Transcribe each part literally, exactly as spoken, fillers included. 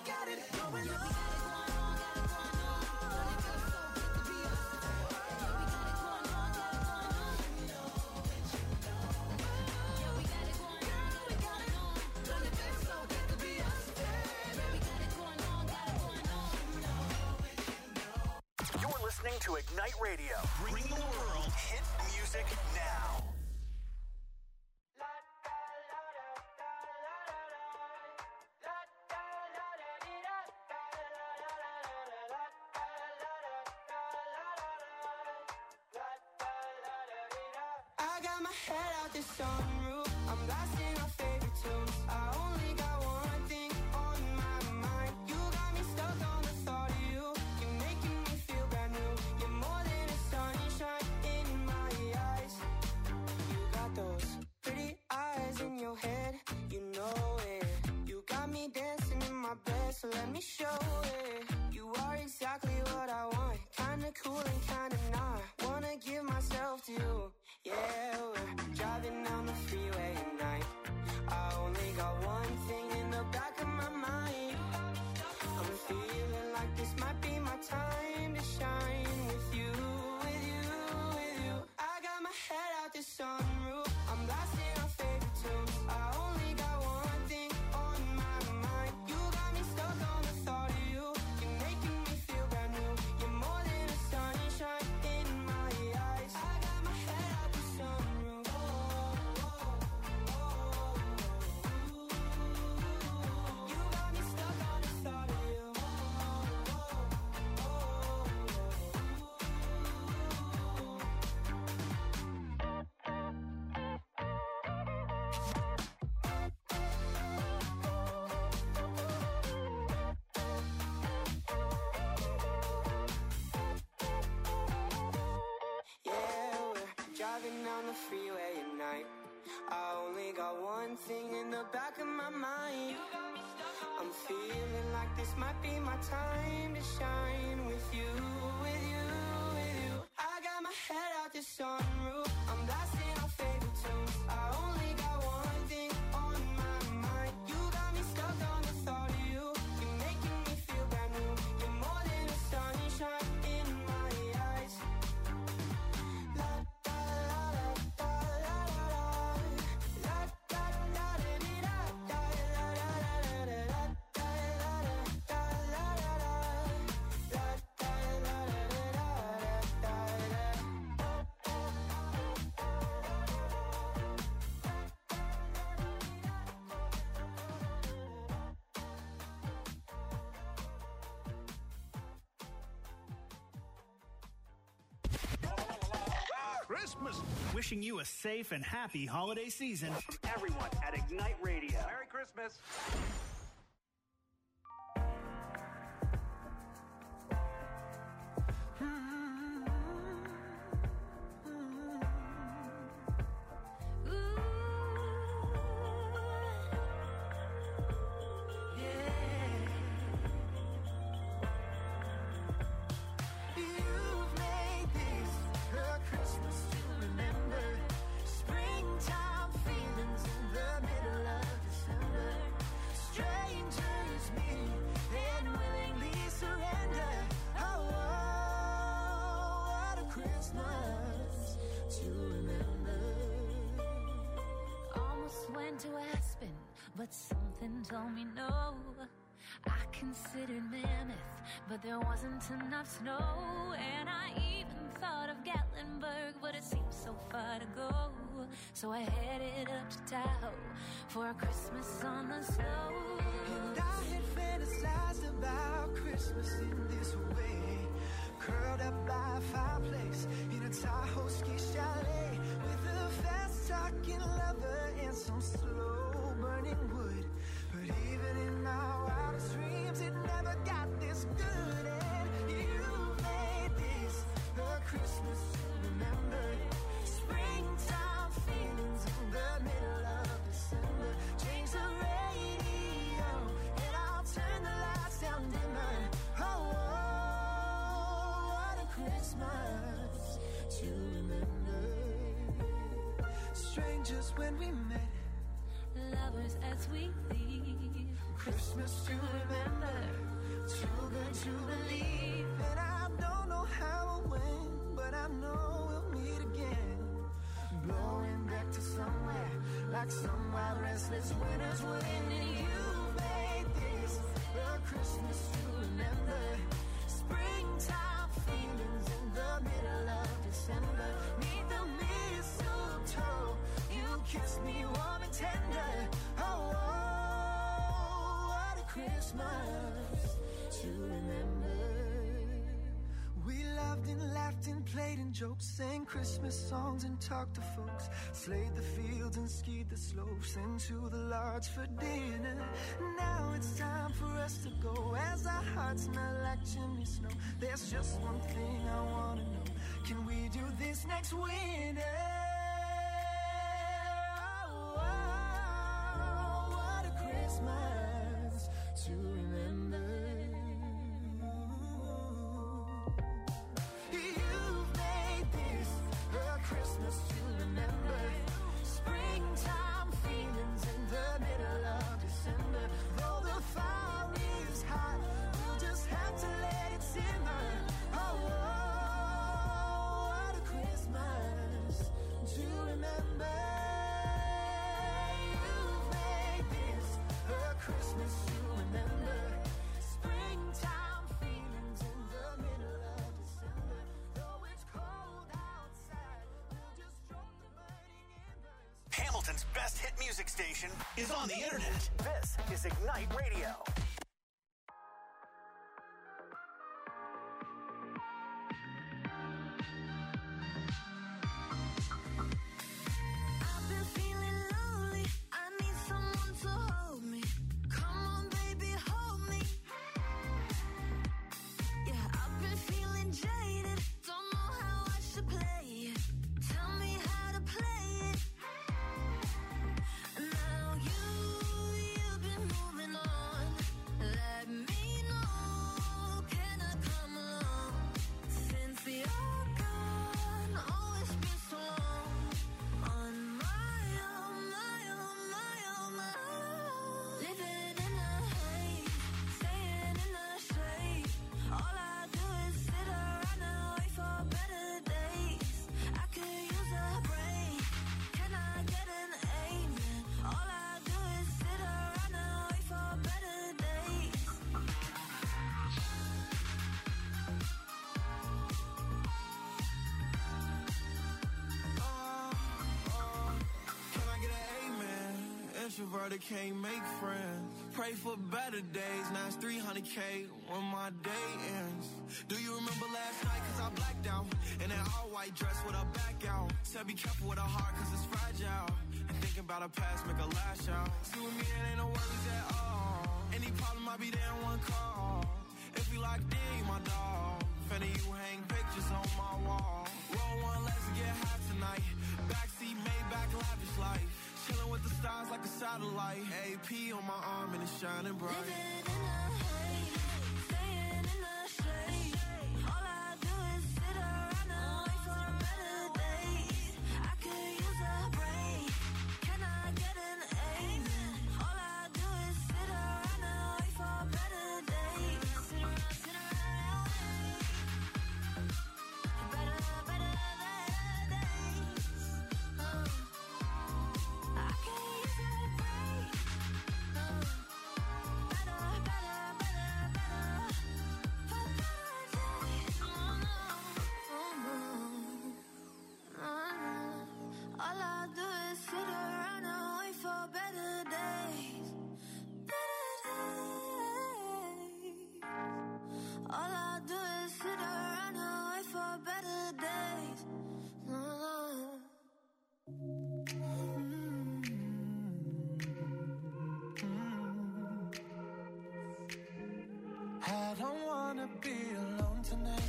got it going on. Listening to Ignite Radio, bringing the world hit music now. I got my head out the sunroof. I'm blasting our favorite tunes. I only got one thing on my mind. You got me stuck on the thought of you. You're making me feel brand new. You're more than a sunshine in my eyes. You got those pretty eyes in your head. You know it. You got me dancing in my bed, so let me show it. You are exactly what I want. Kinda cool and kinda not. Wanna give myself to you. Yeah, we're driving down the freeway at night. I only got one thing in the back of my mind. I'm feeling like this might be my time to shine with you, with you, with you. I got my head out the sunroof. I'm blasting our favorite tunes. I only got one thing on my mind. You got me stuck on the thought of you. You're making me feel brand new. You're more than a sunshine in my eyes. I got my head out the sunroof. Oh, oh, oh, oh. You got me stuck on the thought of you. Oh, oh, yeah, we're driving down the freeway at night. I only got one thing in the back of my mind. I'm feeling like this might be my time to shine with you, with you, with you. I got my head out the sunroof. I'm blasting our favorite tunes. I only got one thing on my mind. You got me stuck on the thought of you. You're making me feel brand new. You're more than a sunshine in my eyes. La da la da la la la la da la da di da da la la la la la da la da la la la la da la la la Christmas. Wishing you a safe and happy holiday season from everyone at Ignite Radio. Merry Christmas. You've made this a Christmas to remember. Springtime feelings in the middle of December. Strangers meet and willingly surrender. Oh, what a Christmas to remember. Almost went to Aspen, but something told me no. I considered Mammoth, but there wasn't enough snow. And I even thought of Gatlinburg, but it seemed so far to go. So I headed up to Tahoe for a Christmas on the snow. And I had fantasized about Christmas in this way. Curled up by a fireplace in a Tahoe ski chalet with a fast-talking lover and some slow-burning wood. But even in my wildest dreams, it never got this good. And you made this a Christmas to remember. Springtime feelings in the middle of December. Change the radio and I'll turn the lights down dimmer. Oh, what a Christmas to remember. Strangers when we met. lovers as we leave. Christmas to remember, too good to believe. And I don't know how or when, but I know we'll meet again. Blowing back to somewhere, like some wild restless winter's wind. And you made this a Christmas to remember. Springtime feelings in the middle of December. Neath the mistletoe, you kissed me warm and tender. Oh, oh, what a Christmas to remember. We loved and laughed and played and joked, sang Christmas songs and talked to folks, slayed the fields and skied the slopes into the lodge for dinner. Now it's time for us to go as our hearts smell like chimney snow. There's just one thing I want to know. Can we do this next winter? Oh, oh, what a Christmas to remember. Christmas to remember. Springtime feelings in the middle of December. Though the fire is hot, we'll just have to let it simmer. Oh, oh, what a Christmas to remember. You've made this a Christmas to remember. Springtime feelings in the middle of December. Though it's cold outside, Hamilton's best hit music station is on the internet. This is Ignite Radio. I've been feeling lonely. I need someone to hold me. Come on, baby, hold me. Yeah, I've been feeling jaded. Don't know how I should play it. Tell me how to play it. Now you, you've been moving on. Let me know, can I come along? Since you're gone, oh, it's been so long. On my own, my own, my own, my own. Living in the haze, staying in the shade. All I do is sit around and wait for better days. I could use a break. Can I get an amen? All I do is sit around and wait for better days. Oh, oh, can I get an amen? Introverted can't make friends. Pray for better days. Now it's three hundred K when my day ends. Do you remember last night? Cause I blacked out in an all-white dress with a back out. Said be careful with a heart cause it's fragile. And thinking about a past make a lash out. See with me it ain't no worries at all. Any problem I be there in one call. If you locked in, you my dog. Finna you hang pictures on my wall. Roll one, let's get high tonight. Backseat, Maybach, lavish life. Chilling with the stars like a satellite. A P on my arm and it's shining bright. Living in the haze, staying in the shade. All I do is sit around and wait for better days. I could use a break. Can I get an amen? All I do is sit around and wait for better days. Sit around, sit around and wait. Better, better, better days. Oh. I can use a break. Oh. Better, better, better, better. For better days. Oh no, oh no, oh no. All I do is sit around and wait for better days. Better days. All I do is sit around and wait for better days. Oh. I don't wanna be alone tonight.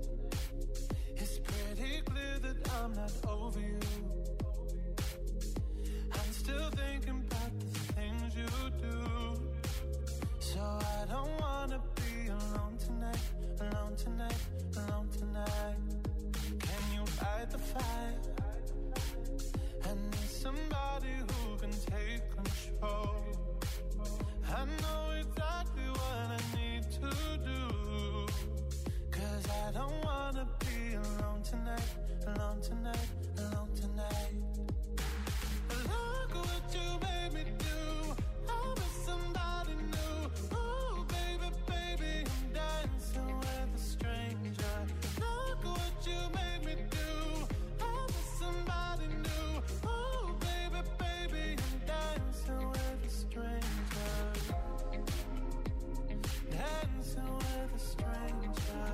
It's pretty clear that I'm not over you. control. I know exactly what I need to do, 'cause I don't wanna be alone tonight, alone tonight, alone tonight. Look what you made me do. I was somebody new. Ooh, baby, baby, I'm dancing with a stranger. Look what you made me do. I was somebody new. Ooh, baby, baby, I'm dancing with a stranger. Dancing with a stranger.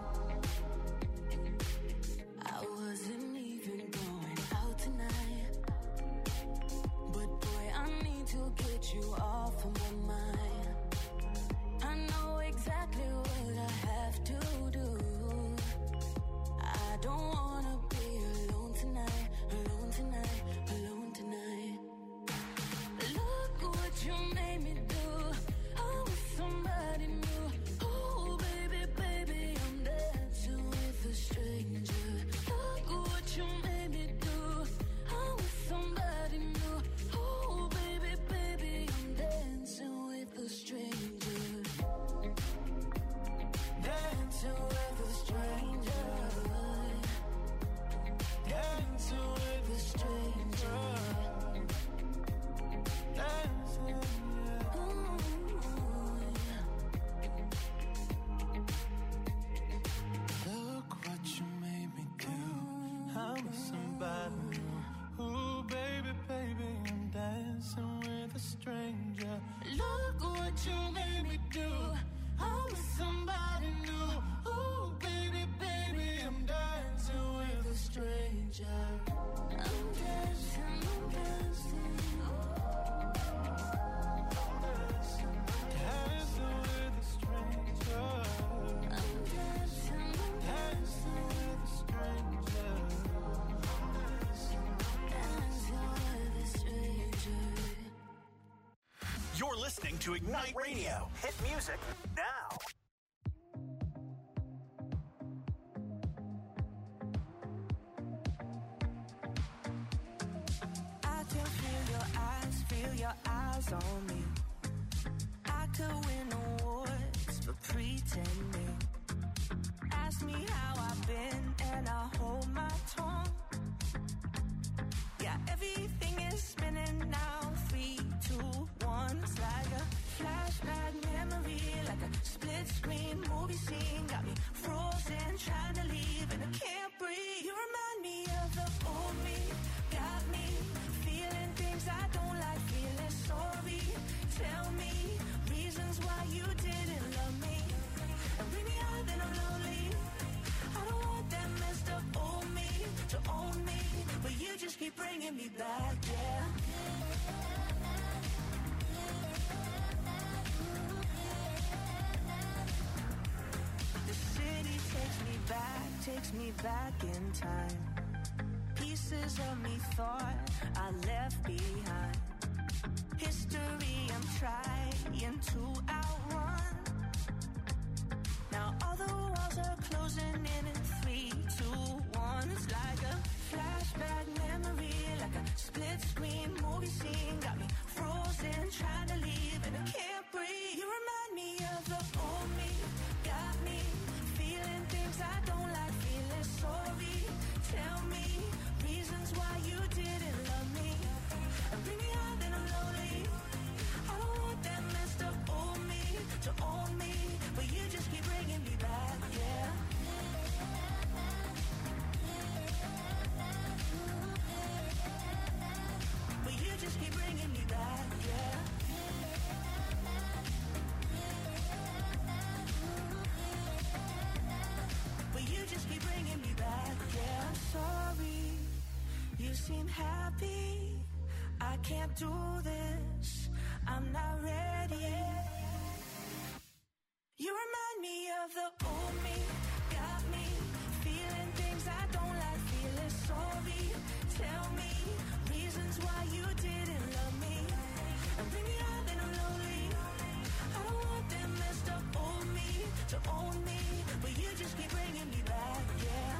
I wasn't even going out tonight, but boy, I need to get you off of my mind. I know exactly what I have to do. I don't wanna be alone tonight, alone tonight, alone tonight. Look what you made me do. I was somebody new. Oh, baby, baby, I'm dancing with a stranger. Look what you made me do. I was somebody new. Oh, baby, baby, I'm dancing with a stranger. Dancing with a stranger. Dancing with a stranger. Dancing, yeah. Look what you made me do. I'm somebody new. Ooh, baby, baby, I'm dancing with a stranger. Look what you made me do. I'm somebody new. Ooh, baby, baby, I'm dancing with a stranger. I'm dancing, I'm dancing. Dancing with a stranger. I'm dancing, I'm Dancing with a stranger. dancing with a stranger. You're listening to Ignite Radio. Hit music now. I can feel your eyes, feel your eyes on me. I could win awards for pretending. Ask me how I've been and I hold my tongue. Yeah, everything is spinning now. Three, two, one. It's like a flashback memory, like a split screen movie scene. Got me frozen, trying to leave, and I can't breathe. You remind me of the old me. Got me feeling things I don't like, feeling sorry. Tell me reasons why you didn't love me, and bring me out then I'm lonely. I don't want that messed up old me to own me, but you just keep bringing me back, yeah. The city takes me back, takes me back in time. Pieces of me thought I left behind. History I'm trying to outrun. Now all the walls are closing in in three, two, one. It's like a flashback memory, like a split screen movie scene. Got me frozen, trying to leave, and I can't breathe. You remind me of the old me. Got me feeling things I don't like, feeling sorry. Tell me reasons why you didn't love me, and bring me out then I'm lonely. I don't want that messed up old me to own me, but you just keep bringing me back, yeah. But you just keep bringing me back, yeah. But you just keep bringing me back, yeah. I'm sorry, you seem happy. I can't do this, I'm not ready. You remind me of the old me. Got me feeling things I don't like, feeling sorry. Tell me reasons why you didn't love me, and bring me out then I'm lonely. I don't want that messed up old me to own me, but you just keep bringing me back, yeah.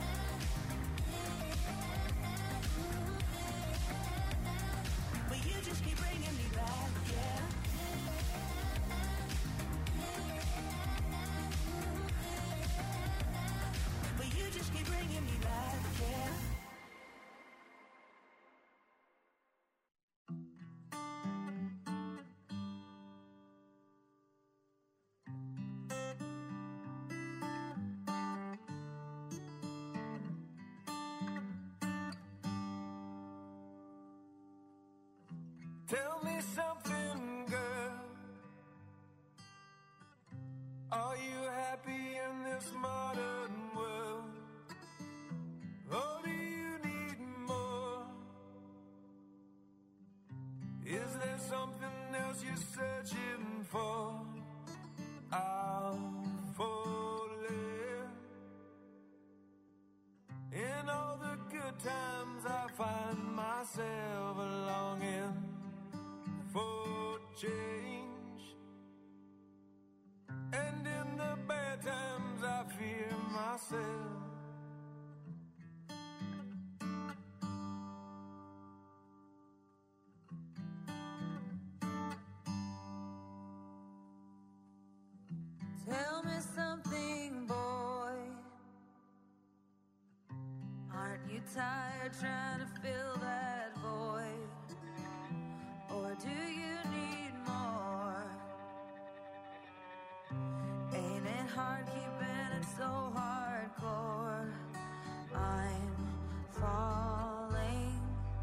But you Tell me something, girl. Are you happy in this modern world? Or do you need more? Is there something else you're searching for? I'm falling. In all the good times I find myself longing for change, and in the bad times I fear myself. Tell me something, boy. Aren't you tired trying to fill that void? Or do you need more? Ain't it hard keeping it so hardcore? I'm falling.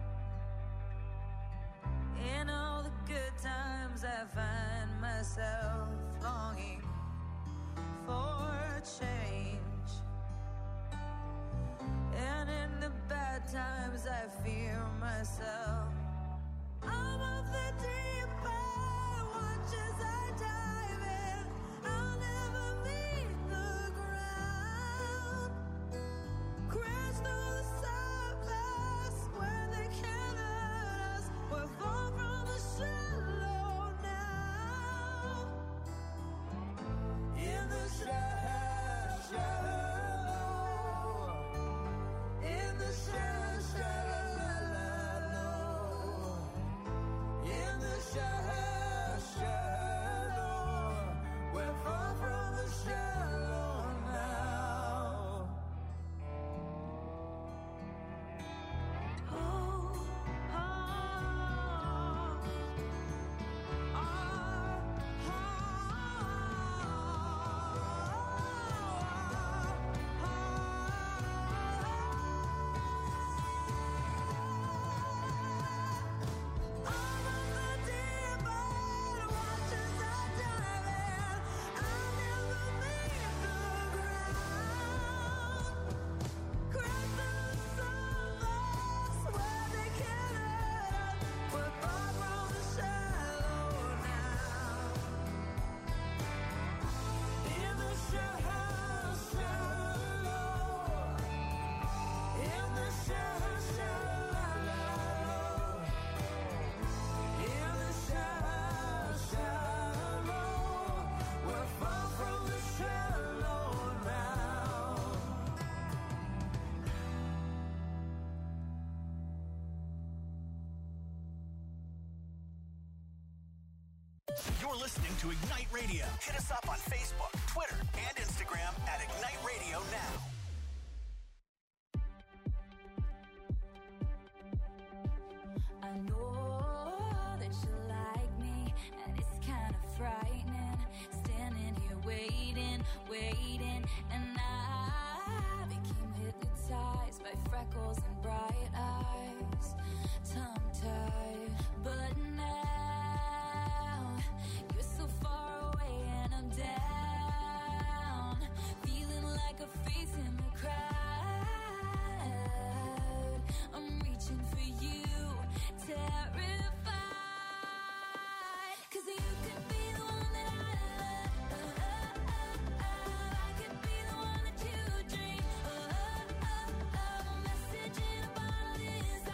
In all the good times I find myself longing for change, and in the bad times I fear myself. I'm of the deep end, watch as I dive in. I'll never meet the ground. Crash through the surface where they can't hurt us. We're far from the shallow now. In the shallow, shallow, in the shallow, shallow, in the shallow, shallow, we're far from the shallow now. Oh, oh, oh, You're listening to Ignite Radio. Hit us up on Facebook, Twitter, and Instagram at Ignite Radio Now. I know that you like me, and it's kind of frightening. Standing here waiting, waiting, and I became hypnotized by freckles and bright eyes, tongue-tied. But now you're so far away and I'm down, feeling like a face in the crowd. I'm reaching for you, terrified, 'cause you could be the one that I love. I could be the one that you dream of. A message in a bottle is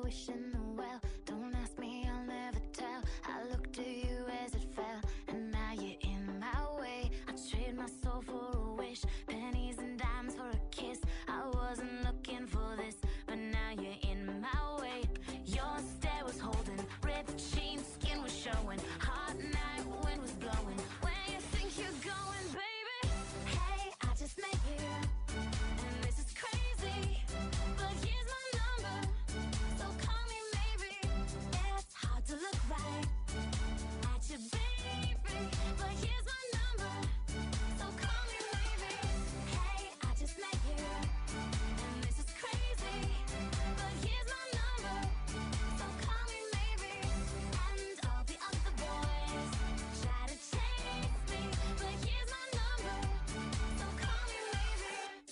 wishing the well. Don't ask me, I'll never tell. I looked at you as it fell, and now you're in my way. I trade my soul for a wish, pennies and dimes for a kiss. I wasn't looking for this, but now you're in my way. Your stare was holding, ripped jeans, skin was showing. Hot night, wind was blowing. Where you think you're going, baby? Hey, I just met you, and this is crazy, but here's my number, so call me maybe. It's hard to look right at you, baby, but here's my number, so call me maybe. Hey, I just met you, and this is crazy, but here's my number, so call me maybe. And all the other boys try to chase me, but here's my number, so call me maybe.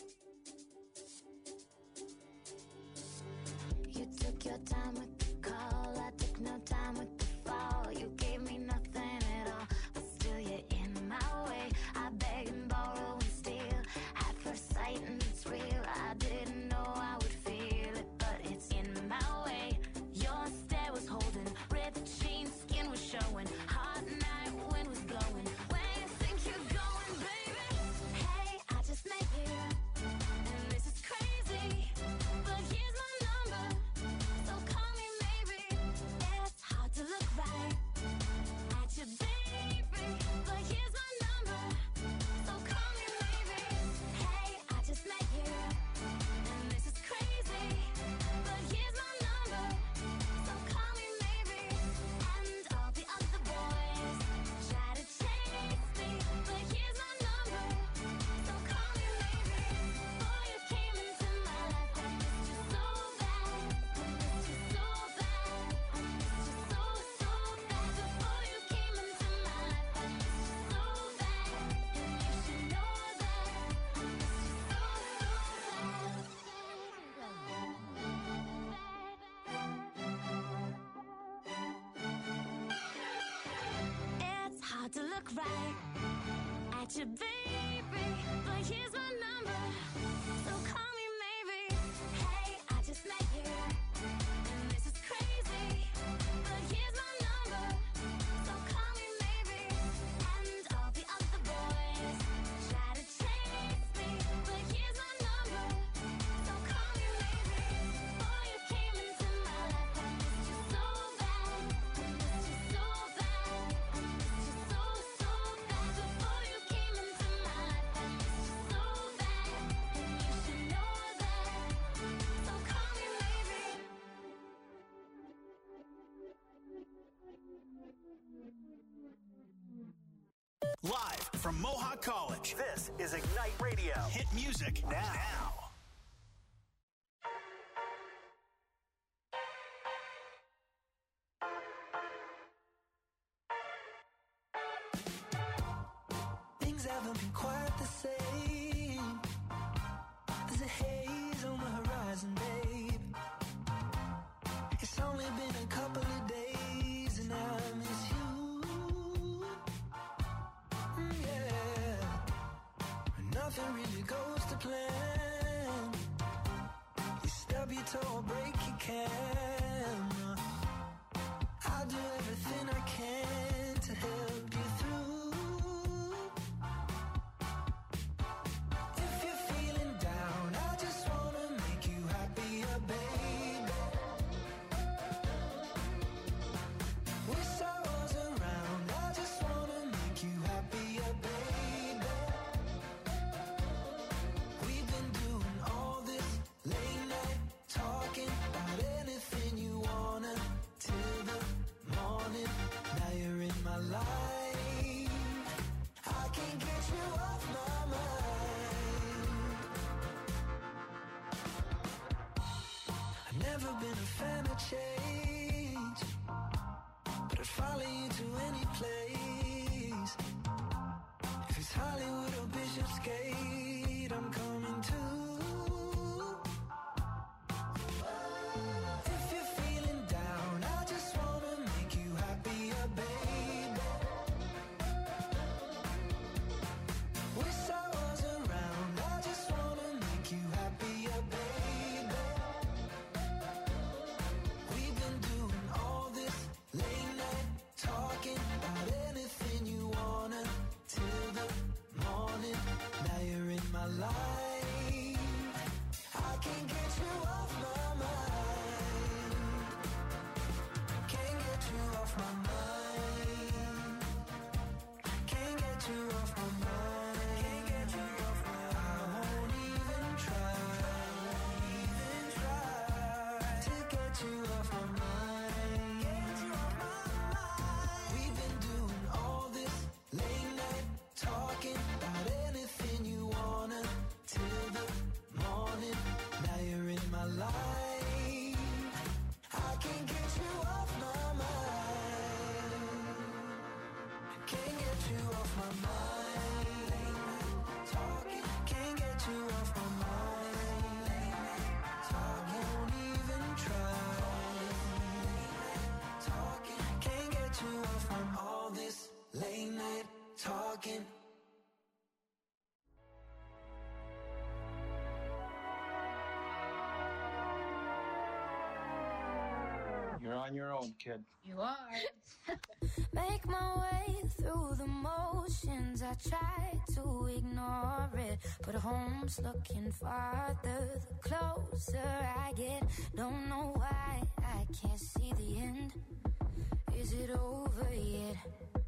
You took your time with the call, I took no time with the fall. You gave me nothing at all, but still you're in my way. I beg and borrow and steal at first sight, and it's real. I didn't know I would feel it, but it's in my way. Your stare was holding, ripped jeans, skin was showing. Hot night, wind was blowing. Where you think you're going, baby? Hey, I just met you, and this is crazy, but here's my number, so call me maybe. It's hard to look right at you, baby, but here's my number, so call me maybe. Hey, I just met you, and this is crazy, but here's my number, so call me maybe. And all the other boys try to chase me, but here's my number, so call me maybe. Boy, you came into my life, I missed you so bad, I missed you so bad, I missed you so, so bad. Before you came into my life, I missed you so bad, and you should know that I missed you so, so bad. It's hard to look right at you, baby, but here's my number, so call me maybe. Hey, I just met you, and this is crazy, but here's my number, so call me maybe. And all the other boys try to chase me, but here's my number, so call me maybe. Boy, you came into my life, I missed you so bad, I missed you so bad, I missed you so, so bad. Before you came into my life, I missed you so bad, and you should know that, so call me maybe. Live from Mohawk College, this is Ignite Radio. Hit music now. Things haven't been quite the same. There's a haze on the horizon, babe. It's only been a couple of days and I miss you. Mm, yeah. Nothing really goes to plan. You stub your toe or break your camera. I'll do everything I can to help you through. If you're feeling down, I just wanna make you happier, baby. Wish I was around, I just wanna make you happier, baby. We've been doing all this late night talking about anything you wanna till the morning. Now you're in my life, I can't get you off my mind. I've never been a fan of change, but I'd follow you to any place. If it's Hollywood or Bishopsgate, I'm coming too. If you're feeling down, I just wanna make you happier, baby. Wish I was around, I just wanna make you happier, baby. on your own, kid. You are. Make my way through the motions. I try to ignore it, but home's looking farther the closer I get. Don't know why I can't see the end. Is it over yet?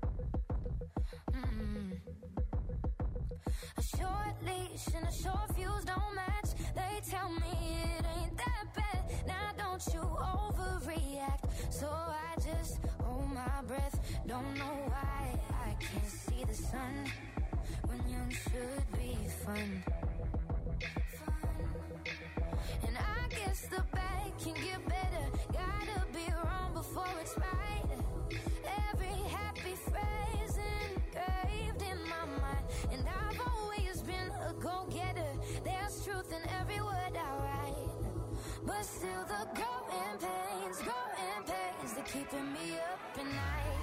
Mm-mm. A short leash and a short fuse don't match. They tell me it ain't that bad. Now don't you overreact. So I just hold my breath. Don't know why I can't see the sun when young should be fun. Fun. And I guess the bad can get better. Gotta be wrong before it's right. Every happy phrase engraved in my mind. And I've always been a go-getter. There's truth in every word I write. But still the growing pains, growing pains, they're keeping me up at night.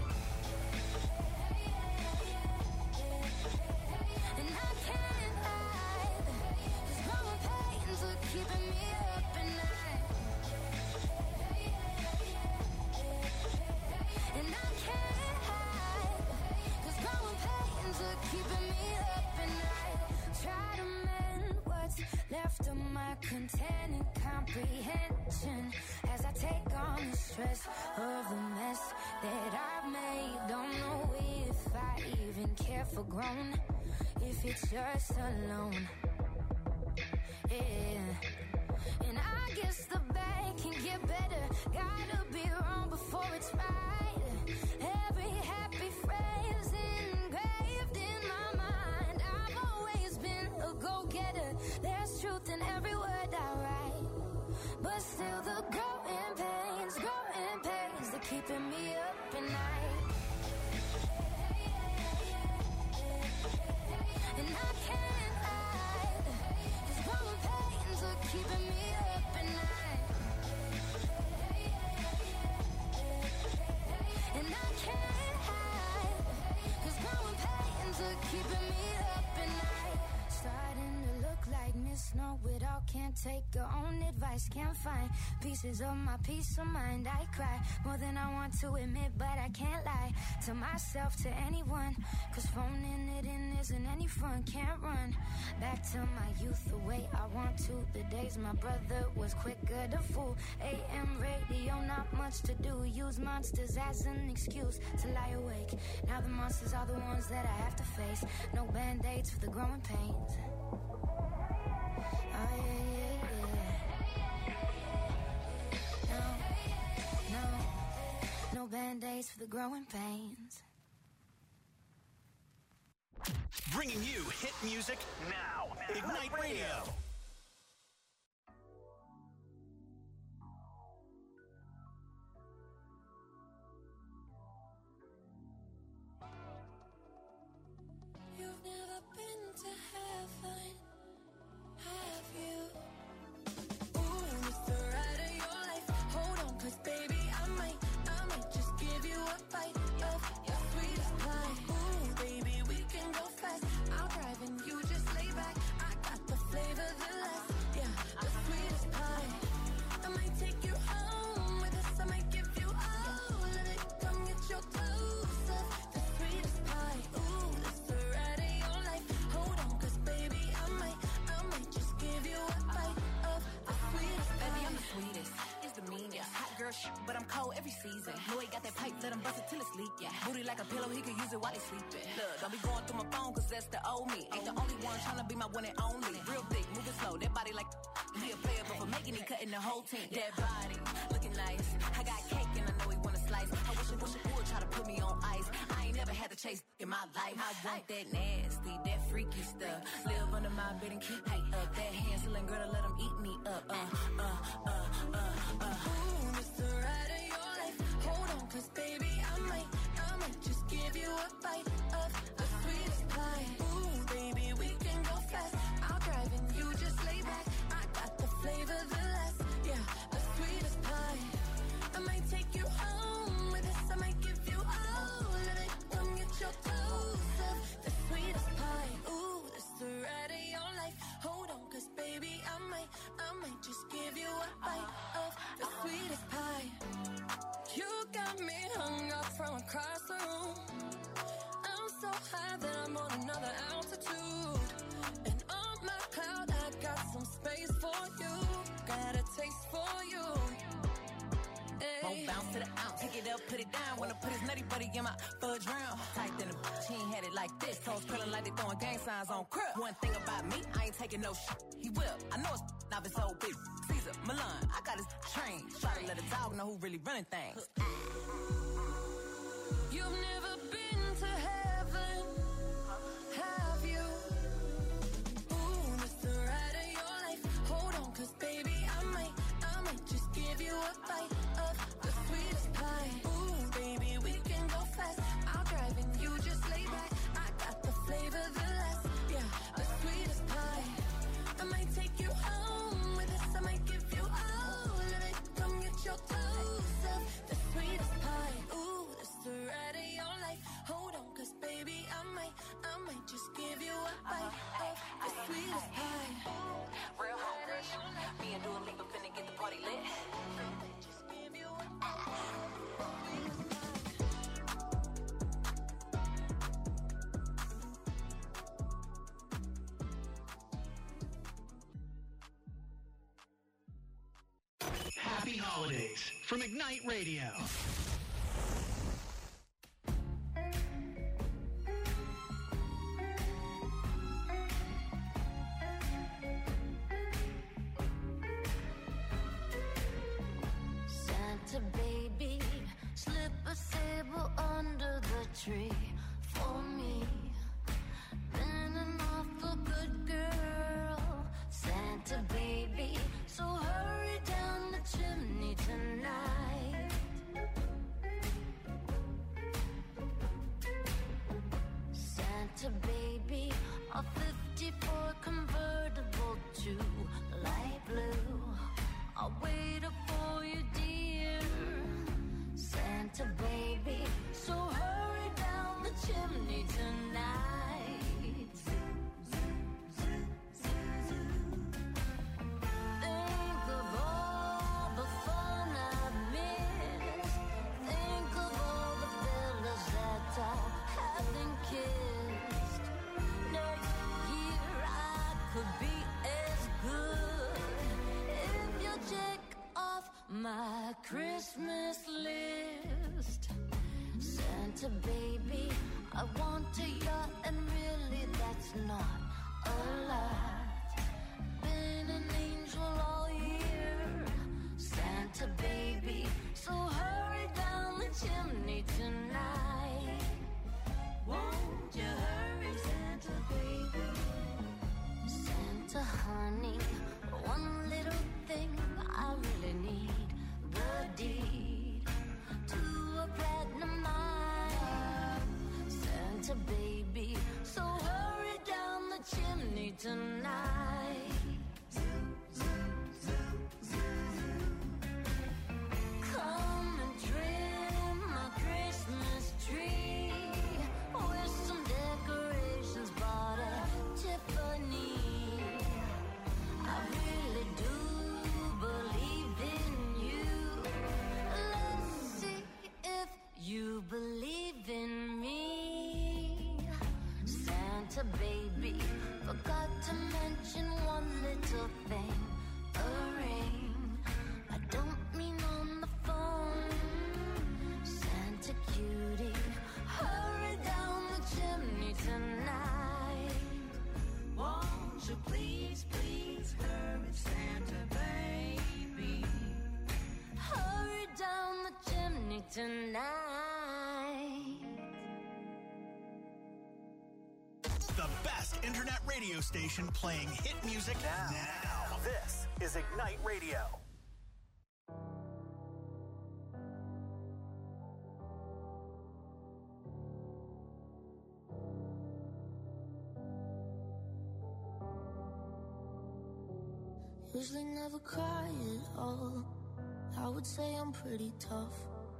And I can't hide, 'cause growing pains are keeping me up at night. And I can't hide, 'cause growing pains are keeping me up at night. Try to mend what's left of my containing comprehension as I take on the stress of the mess that I've made. Don't know if I even care for grown, if it's just alone. Yeah. And I guess the bad can get better. Gotta be wrong before it's right. Every happy phrase engraved in my mind. I've always been a go-getter. There's truth in every word I write. But still the growing pains, growing pains, they're keeping me up at night. And I can't hide, 'cause growing pains are keeping me up at night. And I can't hide, 'cause growing pains are keeping me up at night. Starting to look like Miss Know-It-all. Can't take her own advice. Can't find pieces of my peace of mind. I cry more than I want to admit, but I can't lie to myself, to anyone, 'cause phoning it in isn't any fun. Can't run back to my youth the way I want to. The days my brother was quicker to fool. A M radio, not much to do. Use monsters as an excuse to lie awake. Now the monsters are the ones that I have to face. No band-aids for the growing pains. Oh yeah, yeah, yeah. No, no, no band-aids for the growing pains. Bringing you hit music now. Ignite Radio. You've never been to heaven, have you? Ooh, it's the ride of your life. Hold on, 'cause baby, I might, I might just give you a bite of your sweetest pie. Ooh, baby, we can go fast. I'll drive and you just lay back. I got the flavor, the last, yeah, the sweetest pie. I might take you home with us. I might give you all of it. Come get your clothes up, the sweetest pie. Ooh, it's the ride of your life. Hold on, 'cause baby, I might, I might just give you a bite of the sweetest pie. Baby, I'm the sweetest. It's the meanest. Hot girl shit, but I'm cold every season. Know he got that pipe, let him bust it till it's leak, yeah. Booty like a pillow, he could use it while he's sleeping. Look, don't be going through my phone, 'cause that's the old me. Ain't the only one tryna be my one and only. Real thick, moving slow, that body like he a player, but for making it, cutting the whole team. That body, looking nice. I got cake and I know he wanna slice. I wish I wish I would try to put me on ice. I ain't never had to chase in my life. I want that nasty, that freaky stuff. Live under my bed and keep me up. That Hansel girl to let him eat me up. Uh, uh, uh, uh, uh. Ooh, it's the ride of your life. Hold on, 'cause baby, I might, I might just give you a bite of the sweetest pie. Ooh, baby, we can go fast. I'll drive and you just lay back. I got the flavor, the last, yeah, the sweetest pie. I might take you home with us. I might give you all of it. Come get your clothes up, the sweetest pie. Ooh, it's the ride of your life. Hold on, 'cause baby, I might, I might just give you a bite of the sweetest got me hung up from across the room. I'm so high that I'm on another altitude. And on my cloud, I got some space for you. Got a taste for you. Won't bounce to the ounce. Pick it up, put it down. Wanna put his nutty buddy in my fudge round. Tight than a bitch, he ain't had it like this. Toes curling like they throwing gang signs on crib. One thing about me, I ain't taking no shit. He will. I know it's not his old bitch. Caesar, Milan, I got his train. Try to let a dog know who really running things. You've never been to heaven, have you? Ooh, it's the ride of your life. Hold on, cause baby, I might, I might just give you a bite of the sweetest pie. Ooh, baby, we can go fast. I'll drive and you just lay back. I got the flavor, the last, yeah, the sweetest pie. I might take you home with us. I might give you all of it. Come get your dose of the sweetest pie. Ooh, this the ride of your life. Hold on, cause baby, I might, I might just give you a bite of the sweetest pie. Real hungry. Me and Dua Lipa finna get the party lit. Just give you a bite. Happy holidays from Ignite Radio. Santa baby, slip a sable under the tree for me. Been an awful good girl, Santa baby, so hurry down the chimney tonight. Santa baby, a fifty-four convertible to light blue. I'll wait up for you, dear Santa baby, so hurry down the chimney tonight. Think of all the fun I've missed. Think of all the fellas that I haven't kissed. Next year I could be as good if you check off my Christmas list. Santa baby, I want a yacht, and really that's not a lot. Been an angel all year, Santa baby, so hurry down the chimney tonight. Won't you hurry, Santa baby? Santa honey, one little thing I really need, the deed to a platinum mine. Santa baby, so hurry down the chimney tonight. Come and trim my Christmas tree with some decorations bought at Tiffany. I really do believe in you. Let's see if you believe in me. Santa baby, forgot to mention one little thing, a ring. I don't mean on the phone. Santa cutie, hurry down the chimney tonight. Won't you please, please hurry, Santa baby? Hurry down the chimney tonight. The best internet radio station playing hit music now. now. This is Ignite Radio. Usually never cry at all. I would say I'm pretty tough,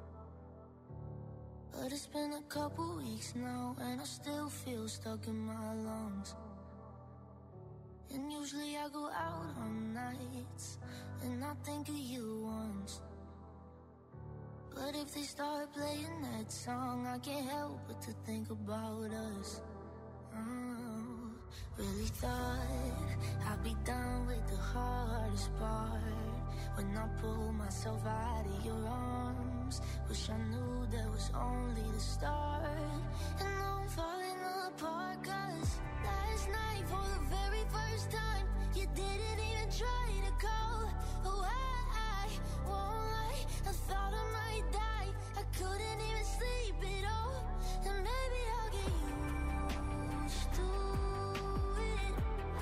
but it's been a couple weeks now, and I still feel stuck in my lungs. And usually I go out on nights, and I think of you once. But But if they start playing that song, I can't help but to think about us. Oh, really thought I'd be done with the hardest part. When I pulled myself out of your arms, wish I knew that was only the start. And now I'm falling apart, cause last night for the very first time, you didn't even try to call. Oh, I, I won't lie, I thought I might die. I couldn't even sleep at all. And maybe I'll get used to it.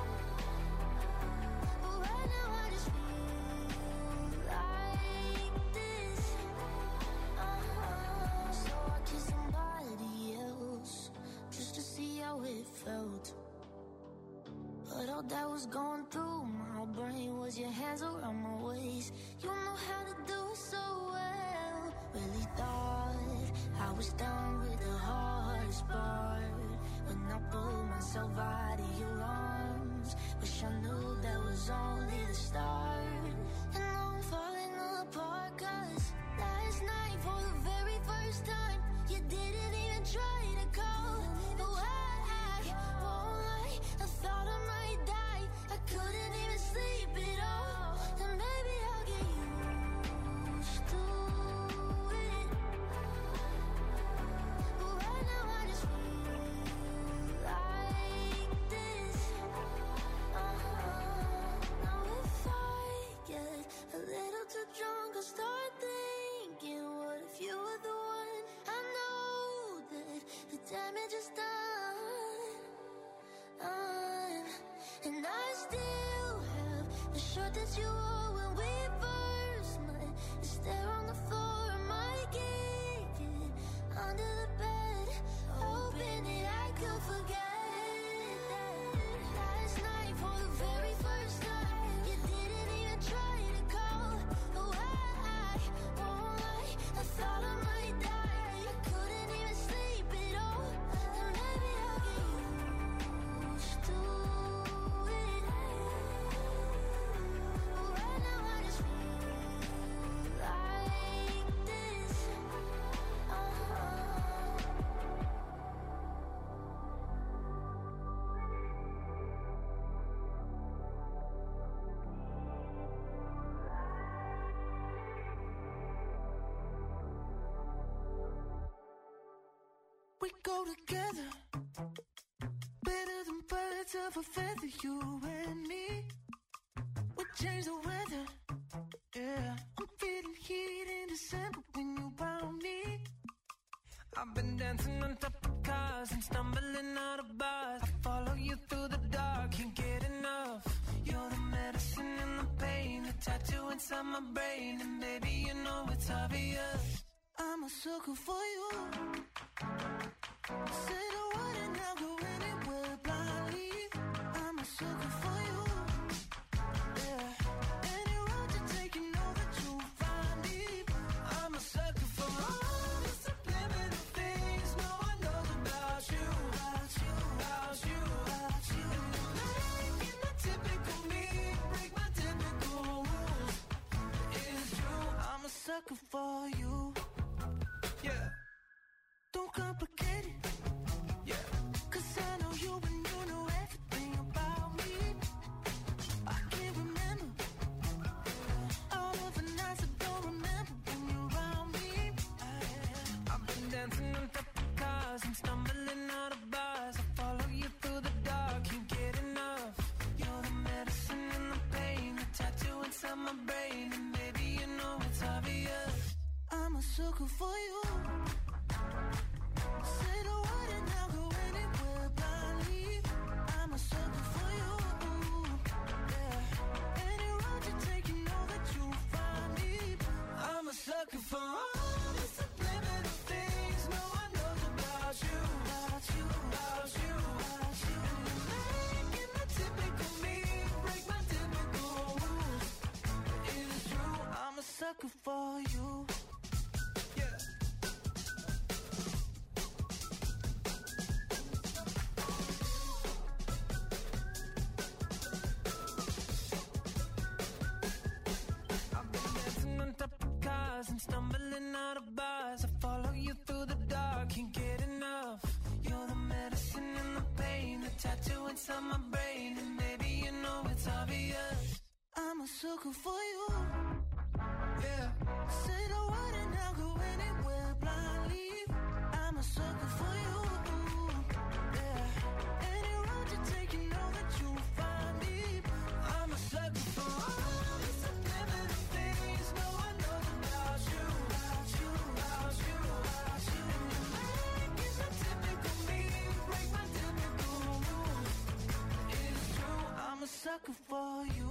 But right now I just feel like this. Uh-huh. So I kissed somebody else just to see how it felt. But all that was going through my brain was your hands around my waist. You know how to do it so well. Really thought I was done with the hardest part. When I pulled myself out of your arms, wish I knew that was only the start. And now I'm falling apart, cause last night for the very first time, you didn't even try to call. Oh, I, I won't lie, I thought I might die. I couldn't even sleep at all. And maybe I'll get used to it. But right now I just feel like this. Uh-huh. Now if I get a little too drunk, I'll start thinking, what if you were the one? I know that the damage is done. Um, and I still have the shirt that you wore when we first met. It's there on the floor, I might kick it under the bed, hoping that I could forget that last night for the very first time, you didn't even try to call. Oh, I, I won't lie, I thought I might die. I couldn't even sleep at all. And maybe I'll get used to it. But right now I just feel like this. Uh-huh. We go together, better than birds of a feather, you and me. We change the weather, yeah. I'm feeling heat in December when you found me. I've been dancing on top of cars and stumbling out of bars. I follow you through the dark, can't get enough. You're the medicine and the pain, the tattoo inside my brain. And baby, you know it's obvious, I'm a sucker for you. Say the word and I'll go anywhere blindly. I'm a sucker for you. Yeah. Any road you take, you know that you'll find me. I'm a sucker for all the subliminal things no one knows about you. About you, about you, about you. And you're making the typical me break my typical rules. It's true, I'm a sucker for you. Yeah. Don't complicate it. Yeah. Cause I know you and you know everything about me. I can't remember all of the nights I don't remember when you're around me. I've been dancing on top of cars and stumbling out of bars. I follow you through the dark, can't get enough. You're the medicine and the pain, the tattoo inside my brain. And maybe you know it's obvious, I'm a sucker for you. Say the word and I'll go anywhere blindly. I'm a sucker for you. Yeah. Any road you take, you know that you'll find me. I'm a sucker for all the subliminal things no one knows about you. About you, about you, about you. And you're making the typical me break my typical rules. It's true, I'm a sucker for you. Yeah. I've been dancing on top of cars and stumbling out of alibis. I follow you through the dark, can't get enough. You're the medicine and the pain, the tattoo inside my brain, and baby, you know it's obvious. I'm a sucker for you. Yeah. Say the word and I'll go anywhere blindly. I'm a sucker for you. Yeah. Any road you take, you know that you'll find me. I'm a sucker for all the subliminal things no one knows about you, about you, about you, about you. And you make it so typical me, break my typical rules. It's true, I'm a sucker for you.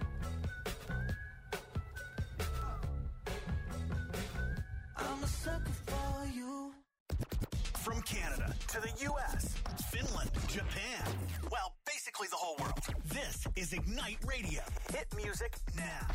I'm a sucker for you. From Canada to the U S, Finland, Japan, well, basically the whole world. This is Ignite Radio. Hit music now.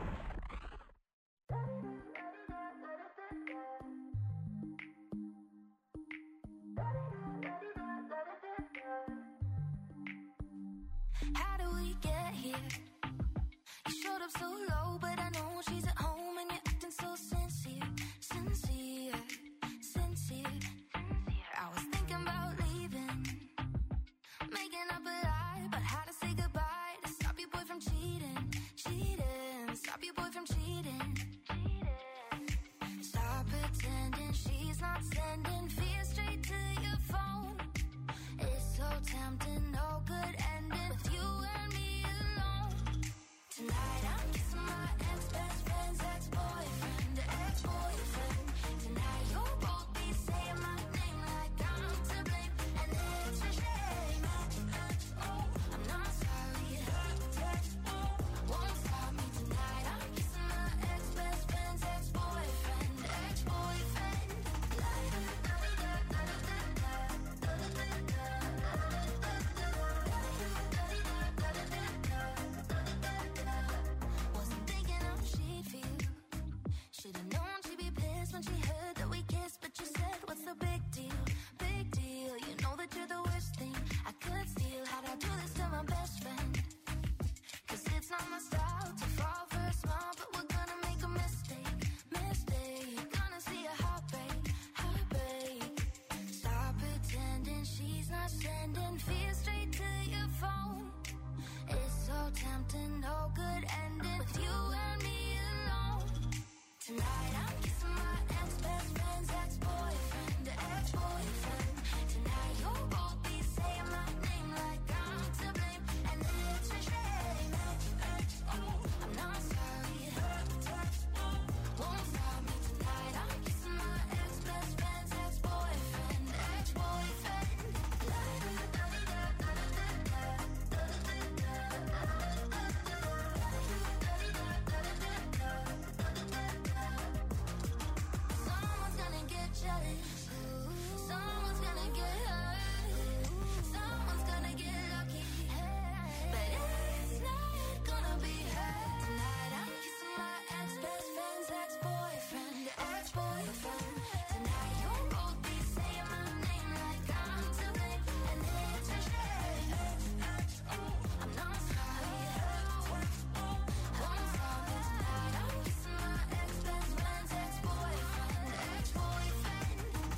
How do we get here? You showed up so low, but I know she's at home and you're acting so sincere, sincere, sincere. I was thinking about leaving, making up a lie about how to say goodbye to stop your boy from cheating, cheating, stop your boy from cheating. Stop pretending she's not sending fear straight to your phone. It's so tempting, no good ending with you and me alone. Tonight I'm kissing my ex-best friend's ex-boyfriend, ex-boyfriend. Tonight you'll both be saying my name like I'm to blame, and it's a shame. Oh, I'm not sorry. Won't stop me tonight. I'm kissing my ex-best friend's ex-boyfriend, ex-boyfriend. Wasn't thinking how she'd feel. Should've known she'd be pissed when she heard that we kissed, but you said, what's the big deal? Big deal. You know that you're the worst thing I could steal. How'd I do this to my best friend? Cause it's not my style to fall for a smile, but we're gonna make a mistake, mistake. Gonna see a heartbreak, heartbreak. Stop pretending she's not sending fear straight to your phone. It's so tempting, no good ending with you and me alone. Tonight I'm kissing my ex-best friend's ex-boyfriend, ex-boyfriend. Tonight you'll both be saying my name like I'm to blame, and it's a shame. Oh, I'm not sorry. Won't stop me tonight. I'm kissing my ex-best friend's ex-boyfriend, ex-boyfriend. Someone's gonna get jealous. Someone's gonna get hurt. Someone's gonna get lucky. But it's not gonna be her. Tonight I'm kissing my ex-best friend's ex-boyfriend, ex-boyfriend. Tonight you'll both be saying my name like I'm to blame, and it's a shame. I'm not sorry. Won't stop me tonight. I'm kissing my ex-best friend's ex-boyfriend, ex-boyfriend.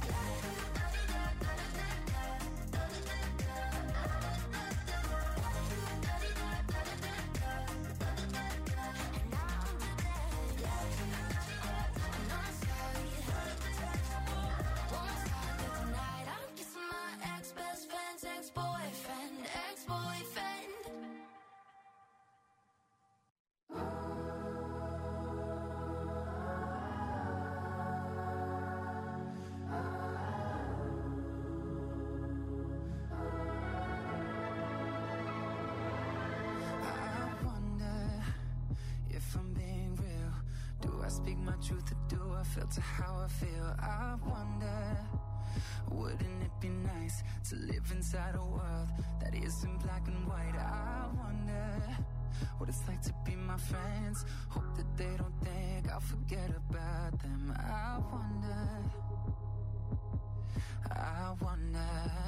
I wonder if I'm being real. Do I speak my truth or do I filter how I feel? I wonder, wouldn't it be nice to live inside a world that isn't black and white? I wonder what it's like to be my friends. Hope that they don't think I'll forget about them. I wonder, I wonder.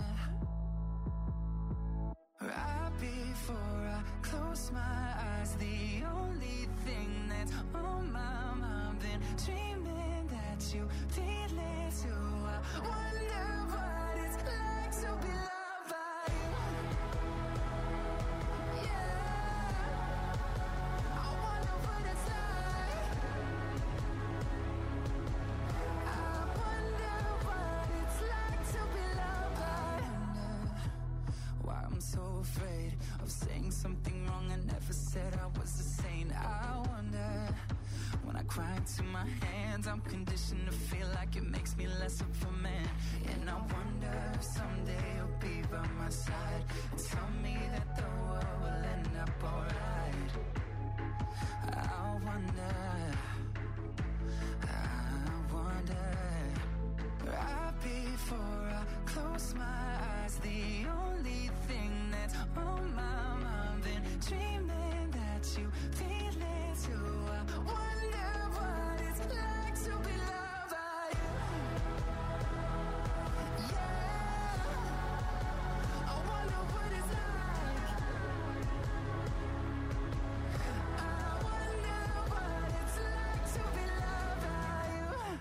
Right before I close my eyes, the only thing that's on my mind, been dreaming that that you feel it too. I wonder what it's like to be loved by you. Yeah, I wonder what it's like. I wonder what it's like to be loved by you. Why I'm so afraid of saying something wrong. I never said I was a saint. I wonder when I cry into my hands, I'm conditioned to feel like it makes me less of a man. And I wonder if someday you'll be by my side and tell me that the world will end up alright. I wonder, I wonder. Right before I close my eyes, the only thing that's on my mind, been dreaming that you feel it too. I wonder what it's like to be loved by you. Yeah, I wonder what it's like. I wonder what it's like to be loved by you.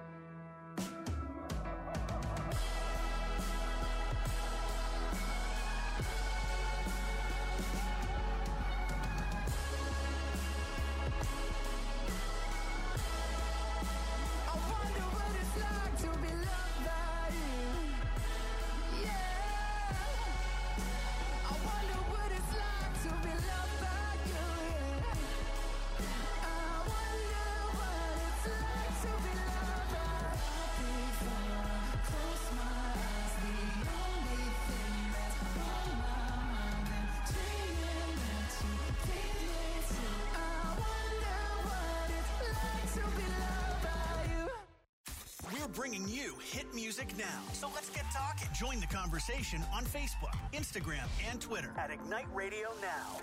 I wonder what it's like to be loved by you. Yeah, I wonder what it's like to be loved by you. Yeah, I wonder what it's like to be loved by you. Before I close my eyes, the only thing that's on my mind, and dreaming that you feel it too. I wonder what it's like to be loved by you. We're bringing you hit music now. So let's get talking. Join the conversation on Facebook, Instagram, and Twitter at Ignite Radio Now.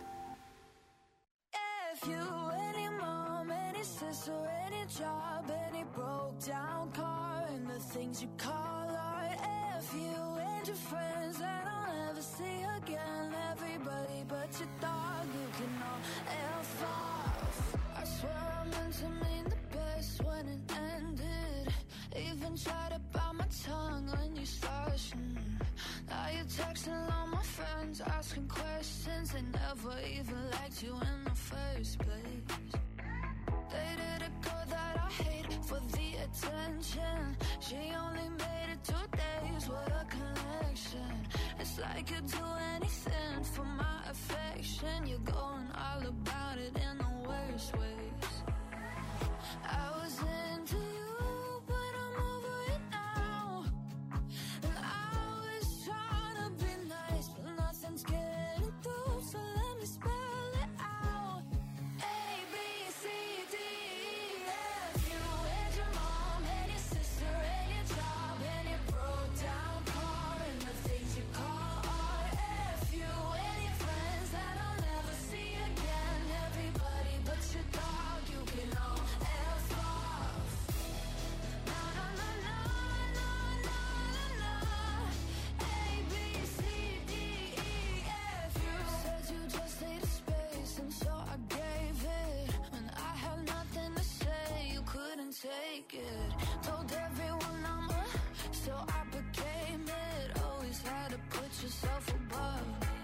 If you, any mom, any sister, any job, any broke down car, and the things you call art. If you and your friends that I'll never see again, everybody but your dog, you can all F off. I swear I meant to mean the best when it ended. Even tried to bite my tongue when you started. Mm. Now you're texting all my friends, asking questions. They never even liked you in the first place. Dated a girl that I hate for the attention. She only made it two days with a connection. It's like you'd do anything for my affection. You're going all about it in the worst ways. I was into you, but I'm over it now. And I was trying to be nice, but nothing's getting through. So let me spell it out. A, B, C, D, E, F. You and your mom and your sister and your job and your broke down car and the things you call art. F. You and your friends that I'll never see again. Everybody but your dog, you can all F off. Na na na na na na na na. A, B, C, D, E, F. You said you just needed space, and so I gave it. When I had nothing to say, you couldn't take it. Told everyone I'm a, so I became it. Always had to put yourself above me.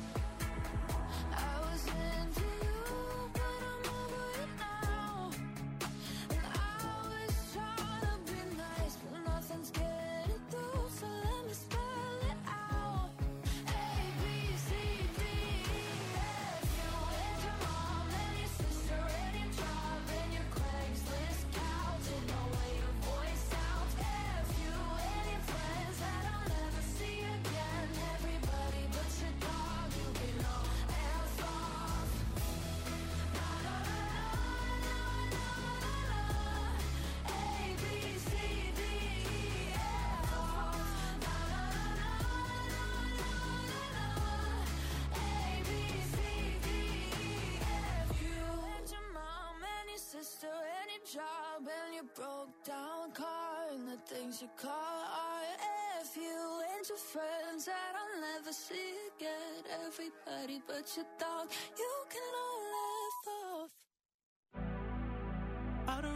I was into you, but I'm over it now. And I was trying to be nice, but nothing's getting through. So let me spell it out. A, B, C, D, E, F. You and your mom and your sister and your job and your Craigslist couch and the way your voice sounds. F. You and your friends that I'll never see again. Everybody but your dog, you can all F off. Na na na na na na na. A, B, C, D, E, F off. Na na na na na na na. A, B, C, D, E, F. You and your mom and your sister and your job and your broke down car and the things you call art. F. You and your friends that I'll never see again. Everybody but your dog, you can all F off. I don't really care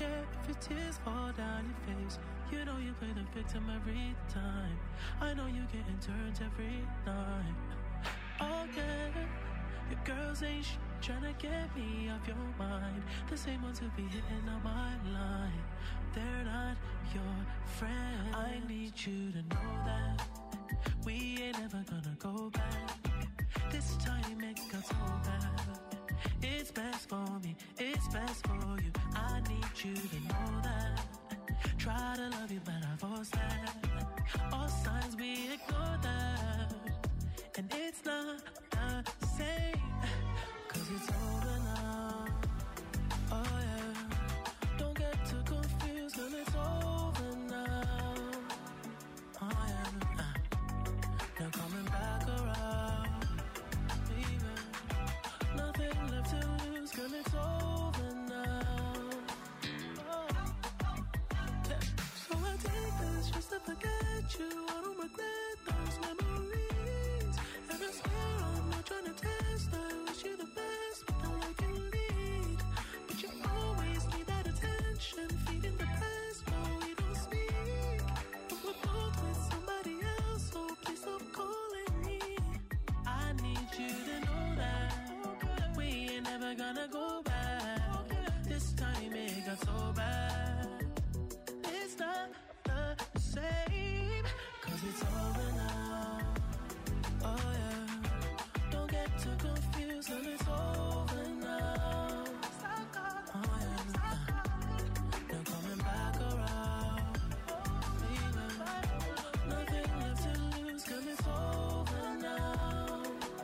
care if your tears fall down your face. You know you play the victim every time. I know you getting turned every night. Oh yeah, your girls ain't sh- tryna get me off your mind. The same ones who be hitting on my line. They're not your friend. I need you to know that we ain't ever gonna go back. This time it got so bad. It's best for me, it's best for you. I need you to know that. Try to love you, but I force that. All signs we ignore that. And it's not the same, cause it's over now. Oh yeah, don't get too confused, cause it's over now. Oh yeah, uh, now coming back around. Even nothing left to lose, cause it's over now. Oh. Yeah. So I take this just to forget you. I don't regret those memories. And I swear I'm not trying to test. I wish you the best, but I can lead. But you always need that attention, feeding the past, but we don't speak. But we're both with somebody else, so please stop calling me. I need you to know that we ain't never gonna go back. This time it got so bad. It's not the same, cause it's over now. Oh yeah, don't get too confused when it's over now. Oh yeah, now coming back around. Even nothing left to lose, cause it's over now.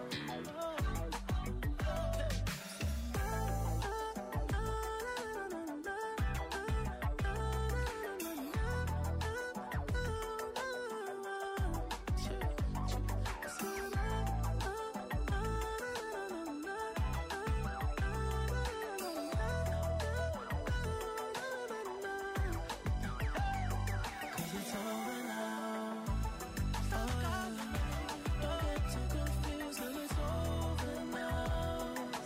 Cause it's over now. Oh yeah, don't get too confused when it's over now.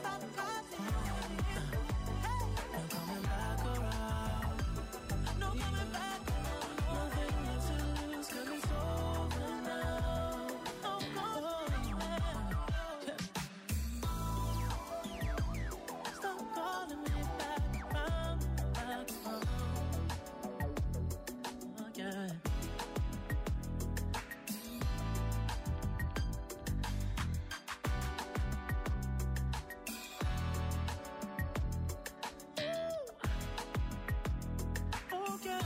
I'm coming back around. No coming back around. Nothing left to lose, cause it's over now. Oh, yeah. Stop calling me back around, back around. Oh, yeah. Oh, yeah.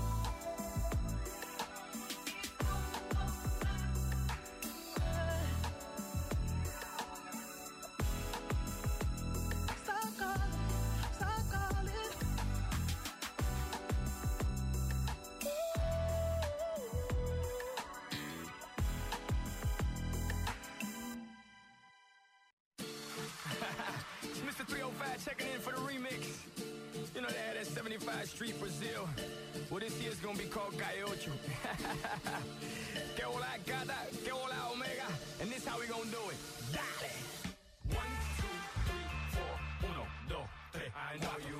Stop calling, stop calling. It's Mister three oh five checking in for the remix. You know they had that seventy-five Street Brazil. Well, this year's gonna be called Calle Ocho. Que hola gata, que hola omega. And this how we gonna do it. Dale. One, two, three, four. Uno, dos, tres. I know you